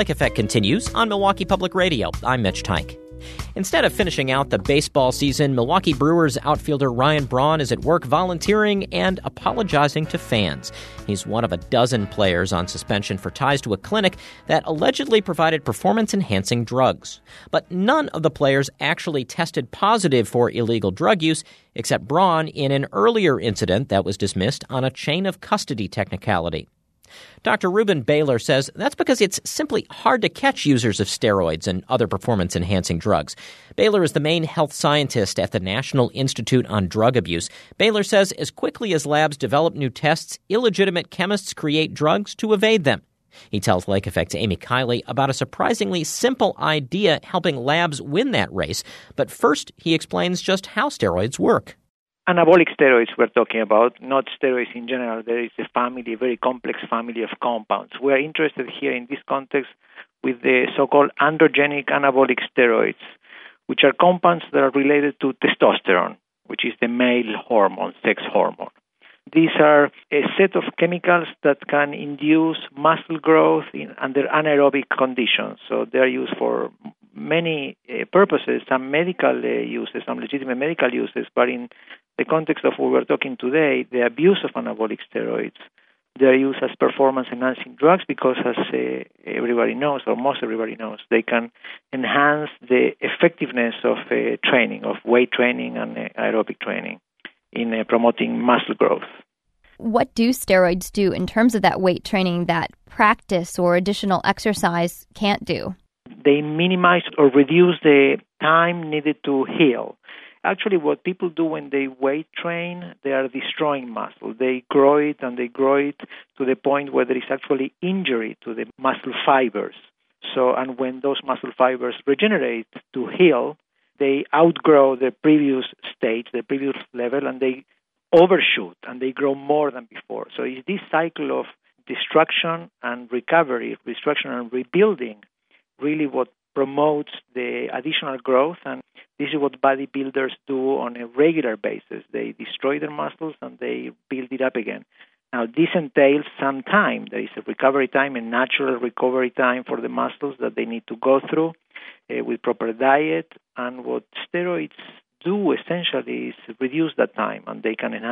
Lake Effect continues on Milwaukee Public Radio. I'm Mitch Teich. Instead of finishing out the baseball season, Milwaukee Brewers outfielder Ryan Braun is at work volunteering and apologizing to fans. He's one of a dozen players on suspension for ties to a clinic that allegedly provided performance-enhancing drugs. But none of the players actually tested positive for illegal drug use, except Braun in an earlier incident that was dismissed on a chain of custody technicality. Dr. Ruben Baylor says that's because it's simply hard to catch users of steroids and other performance-enhancing drugs. Baylor is the main health scientist at the National Institute on Drug Abuse. Baylor says as quickly as labs develop new tests, illegitimate chemists create drugs to evade them. He tells Lake Effect's Amy Kiley about a surprisingly simple idea helping labs win that race. But first, he explains just how steroids work. Anabolic steroids we're talking about, not steroids in general. There is a very complex family of compounds. We are interested here in this context with the so-called androgenic anabolic steroids, which are compounds that are related to testosterone, which is the male hormone, sex hormone. These are a set of chemicals that can induce muscle growth under anaerobic conditions. So they are used for many purposes, some medical uses, some legitimate medical uses, but in the context of what we're talking today, the abuse of anabolic steroids, they're used as performance-enhancing drugs because, as everybody knows, or most everybody knows, they can enhance the effectiveness of training, of weight training and aerobic training in promoting muscle growth. What do steroids do in terms of that weight training that practice or additional exercise can't do? They minimize or reduce the time needed to heal. Actually, what people do when they weight train, they are destroying muscle. They grow it and they grow it to the point where there is actually injury to the muscle fibers. And when those muscle fibers regenerate to heal, they outgrow the previous stage, the previous level, and they overshoot and they grow more than before. So it's this cycle of destruction and recovery, destruction and rebuilding, really what promotes the additional growth, and this is what bodybuilders do on a regular basis. They destroy their muscles and they build it up again. Now, this entails some time. There is a recovery time, a natural recovery time for the muscles that they need to go through with proper diet, and what steroids do essentially is reduce that time, and they can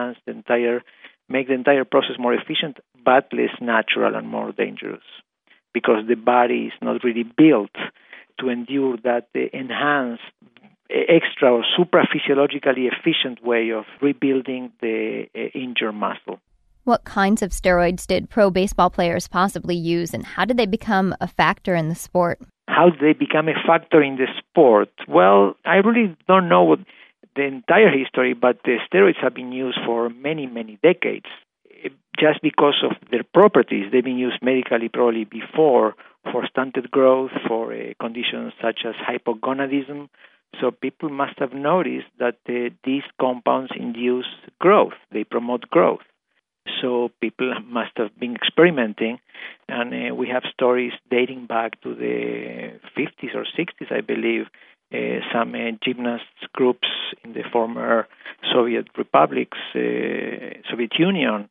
make the entire process more efficient, but less natural and more dangerous, because the body is not really built to endure that enhanced, extra or supraphysiologically efficient way of rebuilding the injured muscle. What kinds of steroids did pro baseball players possibly use, and how did they become a factor in the sport? How did they become a factor in the sport? Well, I really don't know what the entire history, but the steroids have been used for many, many decades. Just because of their properties, they've been used medically probably before for stunted growth, for conditions such as hypogonadism. So people must have noticed that these compounds induce growth. They promote growth. So people must have been experimenting, and we have stories dating back to the 50s or 60s, I believe. Some gymnasts groups in the former Soviet republics, Soviet Union,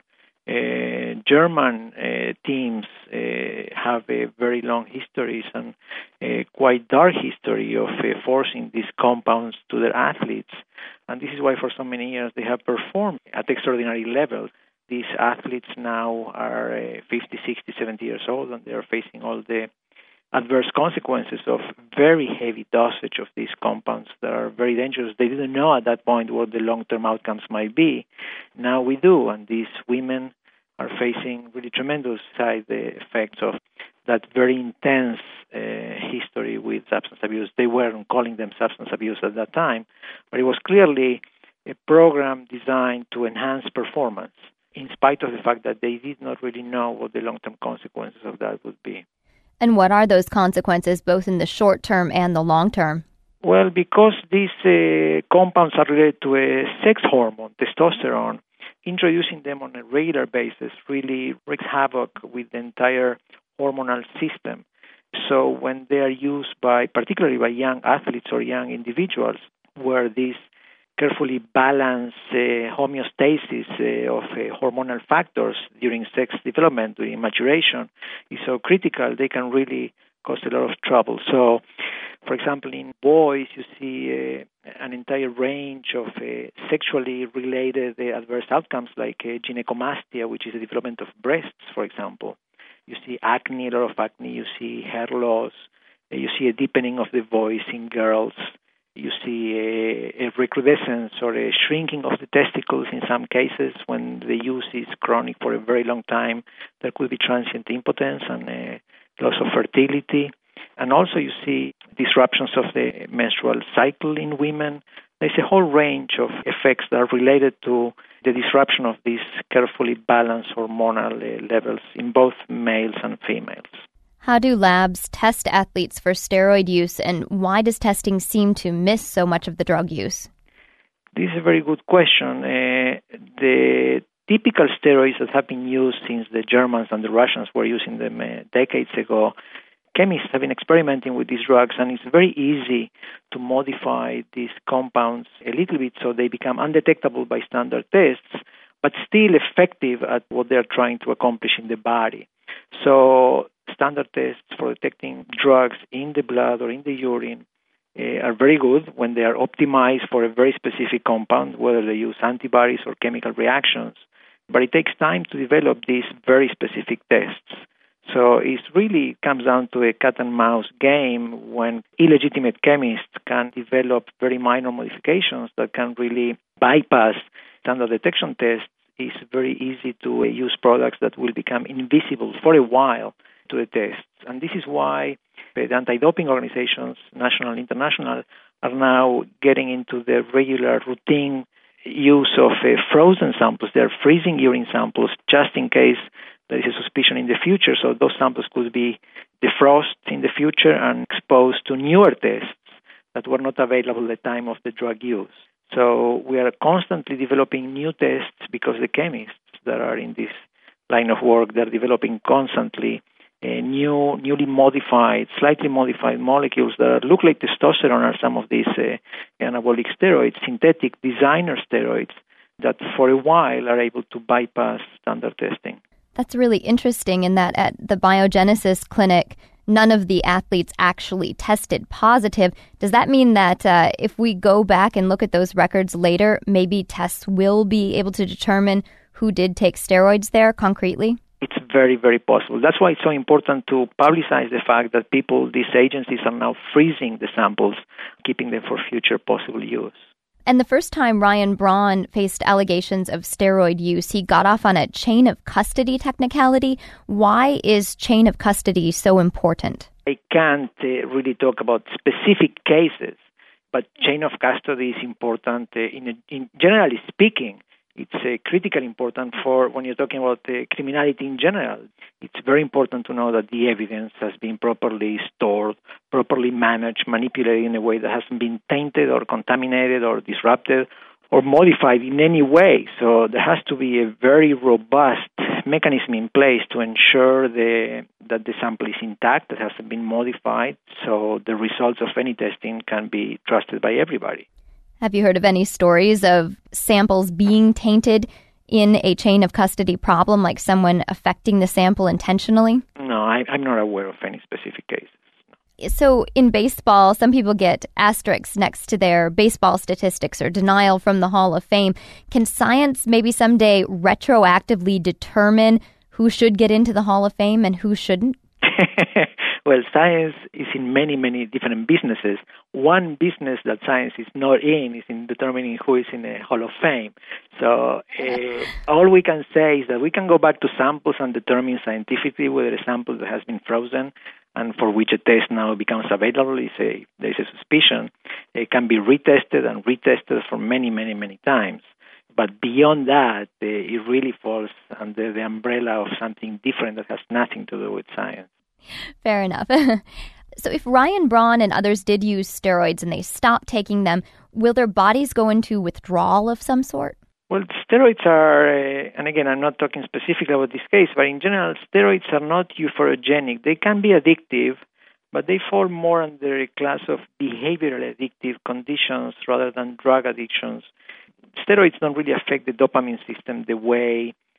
German teams have a very long histories and quite dark history of forcing these compounds to their athletes. And this is why for so many years they have performed at extraordinary levels. These athletes now are 50, 60, 70 years old, and they are facing all the adverse consequences of very heavy dosage of these compounds that are very dangerous. They didn't know at that point what the long-term outcomes might be. Now we do, and these women are facing really tremendous side effects of that very intense history with substance abuse. They weren't calling them substance abuse at that time, but it was clearly a program designed to enhance performance, in spite of the fact that they did not really know what the long-term consequences of that would be. And what are those consequences, both in the short term and the long term? Well, because these compounds are related to a sex hormone, testosterone, introducing them on a regular basis really wreaks havoc with the entire hormonal system. So when they are used particularly by young athletes or young individuals, where these carefully balance homeostasis of hormonal factors during sex development, during maturation, is so critical, they can really cause a lot of trouble. So, for example, in boys, you see an entire range of sexually related adverse outcomes like gynecomastia, which is the development of breasts, for example. You see acne, a lot of acne. You see hair loss. You see a deepening of the voice in girls. You see a recrudescence or a shrinking of the testicles in some cases. When the use is chronic for a very long time, there could be transient impotence and loss of fertility. And also you see disruptions of the menstrual cycle in women. There's a whole range of effects that are related to the disruption of these carefully balanced hormonal levels in both males and females. How do labs test athletes for steroid use, and why does testing seem to miss so much of the drug use? This is a very good question. The typical steroids that have been used since the Germans and the Russians were using them decades ago, chemists have been experimenting with these drugs, and it's very easy to modify these compounds a little bit so they become undetectable by standard tests, but still effective at what they're trying to accomplish in the body. So standard tests for detecting drugs in the blood or in the urine are very good when they are optimized for a very specific compound, whether they use antibodies or chemical reactions. But it takes time to develop these very specific tests. So it really comes down to a cat and mouse game when illegitimate chemists can develop very minor modifications that can really bypass standard detection tests. It's very easy to use products that will become invisible for a while to the tests. And this is why the anti-doping organizations, national and international, are now getting into the regular routine use of frozen samples. They're freezing urine samples just in case there is a suspicion in the future. So those samples could be defrosted in the future and exposed to newer tests that were not available at the time of the drug use. So we are constantly developing new tests because the chemists that are in this line of work, they're developing constantly newly modified, slightly modified molecules that look like testosterone or some of these anabolic steroids, synthetic designer steroids that for a while are able to bypass standard testing. That's really interesting in that at the Biogenesis clinic, none of the athletes actually tested positive. Does that mean that if we go back and look at those records later, maybe tests will be able to determine who did take steroids there concretely? It's very, very possible. That's why it's so important to publicize the fact that these agencies are now freezing the samples, keeping them for future possible use. And the first time Ryan Braun faced allegations of steroid use, he got off on a chain of custody technicality. Why is chain of custody so important? I can't really talk about specific cases, but chain of custody is important. In generally speaking, it's critically important for when you're talking about criminality in general. It's very important to know that the evidence has been properly stored, properly managed, manipulated in a way that hasn't been tainted or contaminated or disrupted or modified in any way. So there has to be a very robust mechanism in place to ensure that the sample is intact, that hasn't been modified, so the results of any testing can be trusted by everybody. Have you heard of any stories of samples being tainted in a chain of custody problem, like someone affecting the sample intentionally? No, I'm not aware of any specific cases. So in baseball, some people get asterisks next to their baseball statistics or denial from the Hall of Fame. Can science maybe someday retroactively determine who should get into the Hall of Fame and who shouldn't? Well, science is in many, many different businesses. One business that science is not in is in determining who is in a Hall of Fame. So all we can say is that we can go back to samples and determine scientifically whether a sample that has been frozen and for which a test now becomes available, there's a suspicion, it can be retested and retested for many, many, many times. But beyond that, it really falls under the umbrella of something different that has nothing to do with science. Fair enough. So if Ryan Braun and others did use steroids and they stopped taking them, will their bodies go into withdrawal of some sort? Well, steroids are, and again, I'm not talking specifically about this case, but in general, steroids are not euphorogenic. They can be addictive, but they fall more under a class of behavioral addictive conditions rather than drug addictions. Steroids don't really affect the dopamine system the way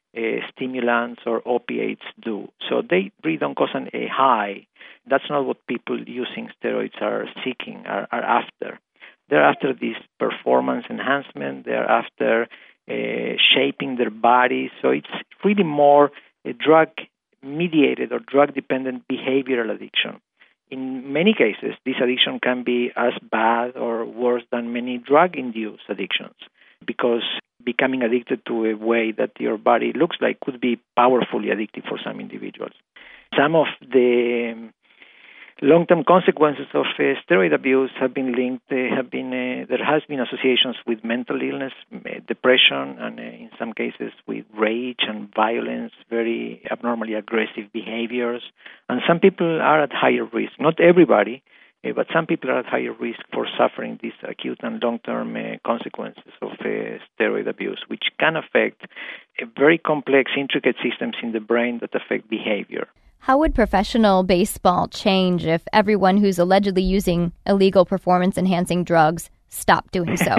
stimulants or opiates do. So they really don't cause a high. That's not what people using steroids are seeking, are after. They're after this performance enhancement. They're after shaping their bodies. So it's really more a drug-mediated or drug-dependent behavioral addiction. In many cases, this addiction can be as bad or worse than many drug-induced addictions, because becoming addicted to a way that your body looks like could be powerfully addictive for some individuals. Some of the long-term consequences of steroid abuse have been linked. There has been associations with mental illness, depression, and in some cases with rage and violence, very abnormally aggressive behaviors. And some people are at higher risk. Not everybody, but some people are at higher risk for suffering these acute and long-term consequences of steroid abuse, which can affect very complex, intricate systems in the brain that affect behavior. How would professional baseball change if everyone who's allegedly using illegal performance-enhancing drugs stopped doing so?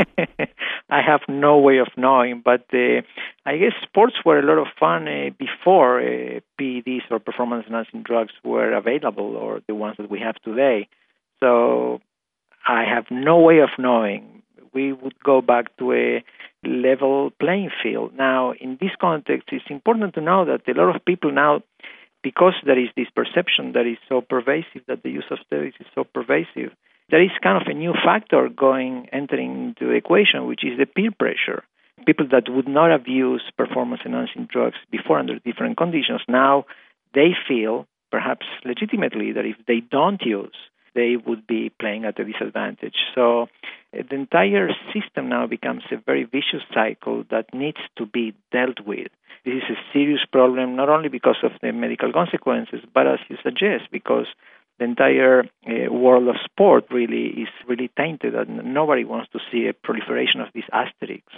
I have no way of knowing, but I guess sports were a lot of fun before PEDs or performance-enhancing drugs were available, or the ones that we have today. So I have no way of knowing. We would go back to a level playing field. Now, in this context, it's important to know that a lot of people now, because there is this perception that is so pervasive, that the use of steroids is so pervasive, there is kind of a new factor entering into the equation, which is the peer pressure. People that would not have used performance-enhancing drugs before under different conditions, now they feel, perhaps legitimately, that if they don't use, they would be playing at a disadvantage. So the entire system now becomes a very vicious cycle that needs to be dealt with. This is a serious problem, not only because of the medical consequences, but as you suggest, because the entire world of sport really is really tainted, and nobody wants to see a proliferation of these asterisks.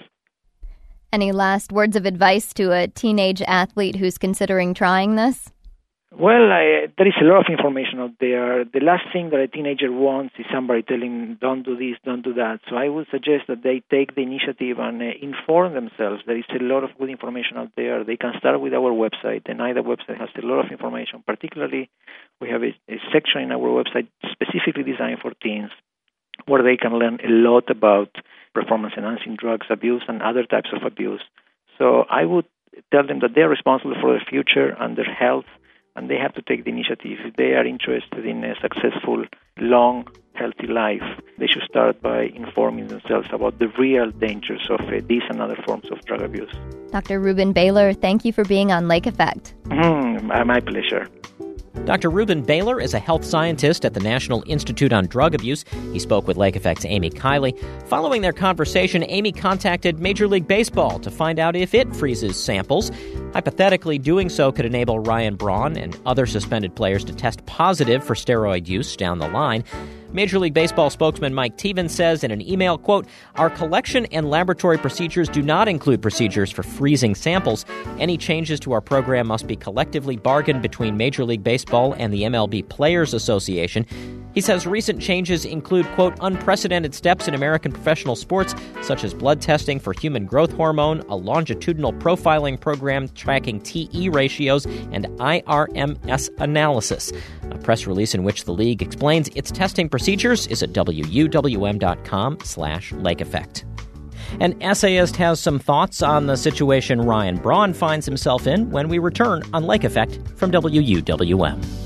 Any last words of advice to a teenage athlete who's considering trying this? Well, there is a lot of information out there. The last thing that a teenager wants is somebody telling them, don't do this, don't do that. So I would suggest that they take the initiative and inform themselves. There is a lot of good information out there. They can start with our website. The NIDA website has a lot of information. Particularly, we have a section in our website specifically designed for teens, where they can learn a lot about performance-enhancing drugs abuse and other types of abuse. So I would tell them that they are responsible for their future and their health, and they have to take the initiative. If they are interested in a successful, long, healthy life, they should start by informing themselves about the real dangers of these and other forms of drug abuse. Dr. Ruben Baylor, thank you for being on Lake Effect. My pleasure. Dr. Ruben Baylor is a health scientist at the National Institute on Drug Abuse. He spoke with Lake Effect's Amy Kiley. Following their conversation, Amy contacted Major League Baseball to find out if it freezes samples. Hypothetically, doing so could enable Ryan Braun and other suspended players to test positive for steroid use down the line. Major League Baseball spokesman Mike Teven says in an email, quote, "Our collection and laboratory procedures do not include procedures for freezing samples. Any changes to our program must be collectively bargained between Major League Baseball and the MLB Players Association." He says recent changes include, quote, "unprecedented steps in American professional sports, such as blood testing for human growth hormone, a longitudinal profiling program tracking TE ratios, and IRMS analysis." A press release in which the league explains its testing procedures is at WUWM.com/LakeEffect. An essayist has some thoughts on the situation Ryan Braun finds himself in when we return on Lake Effect from WUWM.